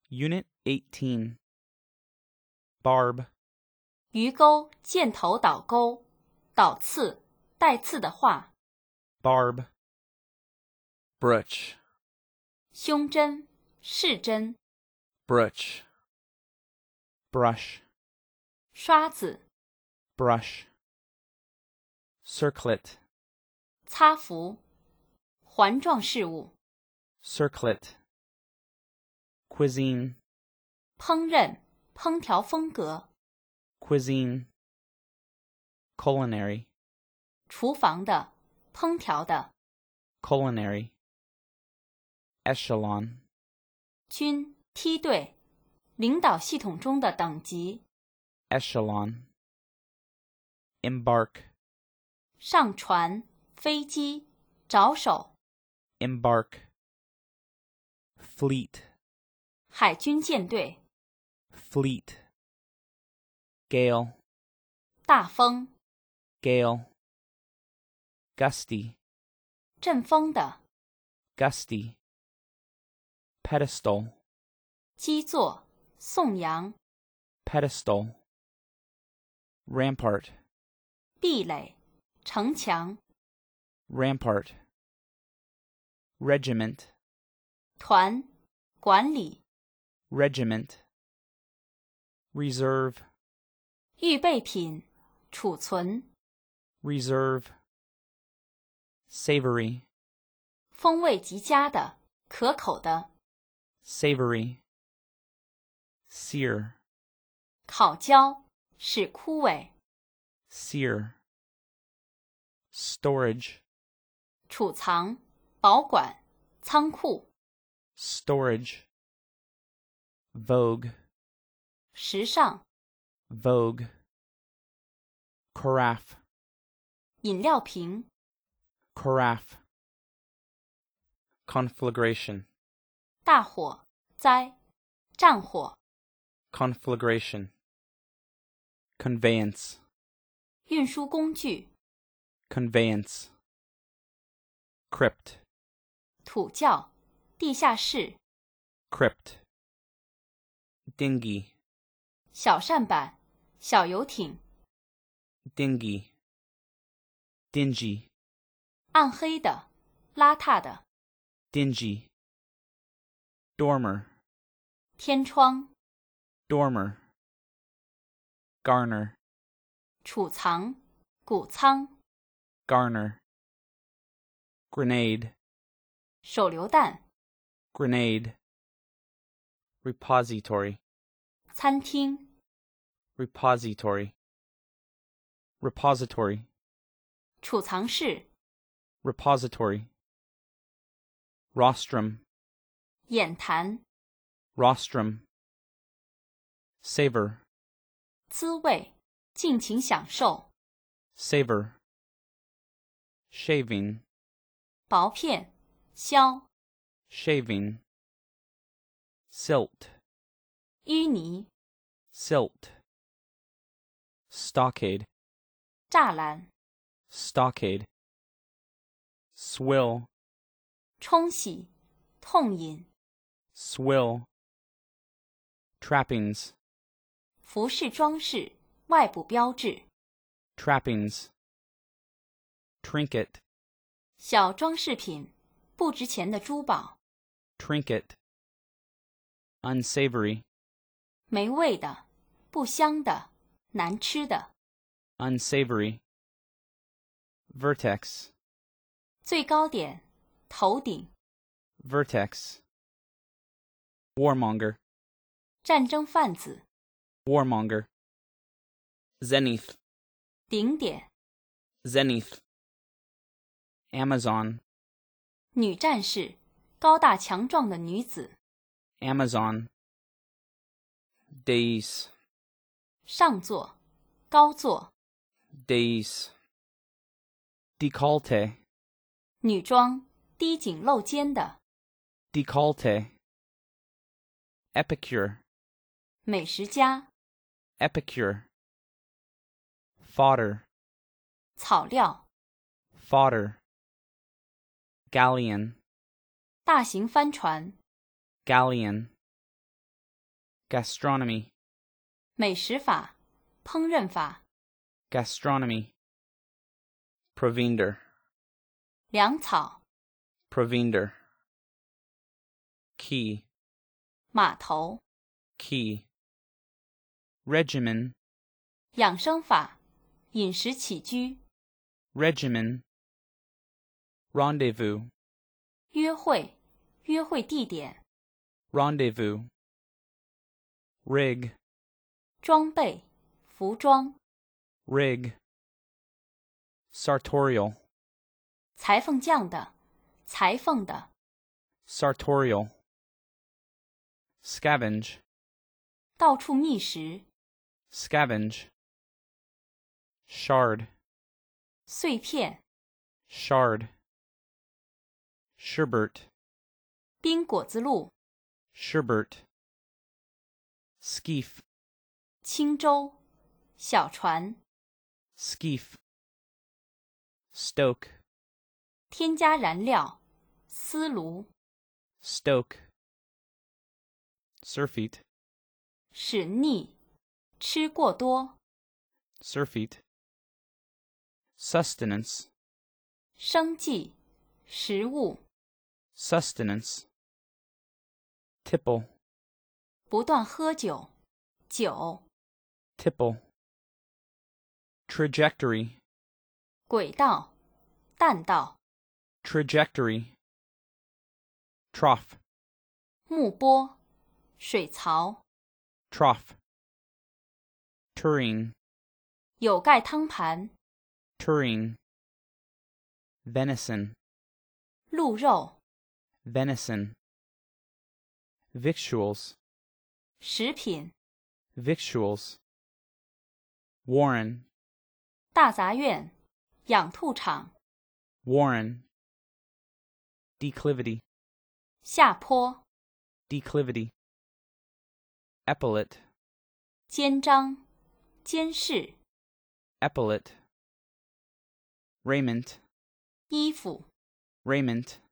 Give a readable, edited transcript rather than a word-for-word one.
Unit 18. Barb. 鱼钩、箭头倒钩、倒刺、带刺的画。 Barb. Brooch. 胸针、饰针、 Brooch. Brush. 刷子、 Brush. Circlet. 擦服、环状事物。 Circlet. Cuisine. 烹饪、烹调风格。 Cuisine. Culinary. 厨房的、烹调的。 Culinary. Echelon. 军、梯队、领导系统中的等级。 Echelon. Embark. 上船、飞机、着手。 Embark. Fleet. 海军舰队。 Fleet. Gale. 大风。 Gale. Gusty. 阵风的。 Gusty. Pedestal. 基座、颂扬。 Pedestal. Rampart. 壁垒、城墙。 Rampart. Regiment. 团、管理。 Regiment. Reserve. 预备品、储存。 Reserve. Savory. 风味极佳的、可口的。 Savory. Sear. 烤焦、使枯萎。 Sear. Storage. 储藏、保管、仓库。 Storage. Vogue. 时尚。 Vogue. Carafe. 饮料瓶。 Carafe. Conflagration. 大火、灾、战火。 Conflagration. Conveyance. 运输工具。 Conveyance. Crypt. 土窖、地下室。 Crypt. Dinghy. 小舢板、小游艇。 Dinghy. Dingy. 暗黑的、邋遢的。 Dingy. Dormer. 天窗。 Dormer. Garner. 储藏、谷仓。 Garner. Grenade. 手榴弹。 Grenade. Repository. 餐厅。 Repository. Repository. 储藏室。 Repository. Rostrum. 眼坛。 Rostrum. Savor. 滋味，尽情享受。 Savor. Shaving. 薄片、削。 Shaving. Silt. 淤泥。 Silt. Stockade. 栅栏。 Stockade. Swill. 冲洗、痛饮。 Swill. Trappings. 服饰装饰、外部标志。 Trappings. Trinket. 小装饰品，不值钱的珠宝。 Trinket. Unsavory. 没味的、不香的、难吃的。 Unsavory. Vertex. 最高点、头顶。 Vertex. Warmonger. 战争贩子。 Warmonger. Zenith. 顶点。 Zenith. Amazon. 女战士，高大强壮的女子。 Amazon. Days. 上座、高座。 Days. Décolleté. 女装，低颈露肩的。 Décolleté. Epicure. 美食家。 Epicure. Fodder. 草料。 Fodder. Galleon. 大型帆船。 Galleon. gastronomy, 美食法、烹饪法、 gastronomy, provender, 粮草、 provender, key, 码头、 key, regimen, 养生法、饮食起居、 regimen, rendezvous, 约会、约会地点、 rendezvous, rig, 装备、服装、 rig, sartorial, 裁缝匠的、裁缝的、 sartorial, scavenge, 到处觅食、 scavenge, shard, 碎片、 shard, sherbet, 冰果子露、 sherbet, skiff, 轻舟、小船、 skiff, stoke, 添加燃料、丝炉、 stoke, surfeit, 使腻、吃过多、 surfeit, sustenance, 生计、食物、 sustenance, tipple, 不断喝酒、酒、 tipple, trajectory, 轨道、弹道、 trajectory, trough, 木钵、水槽、 trough, tureen, 有盖汤盘、 tureen, venison, 鹿肉、 venison, victuals, 食品、 victuals, warren, 大杂院、养兔场、 warren, declivity, 下坡、 declivity, epaulet, 肩章、监视、 epaulet, raiment, 衣服、 raiment,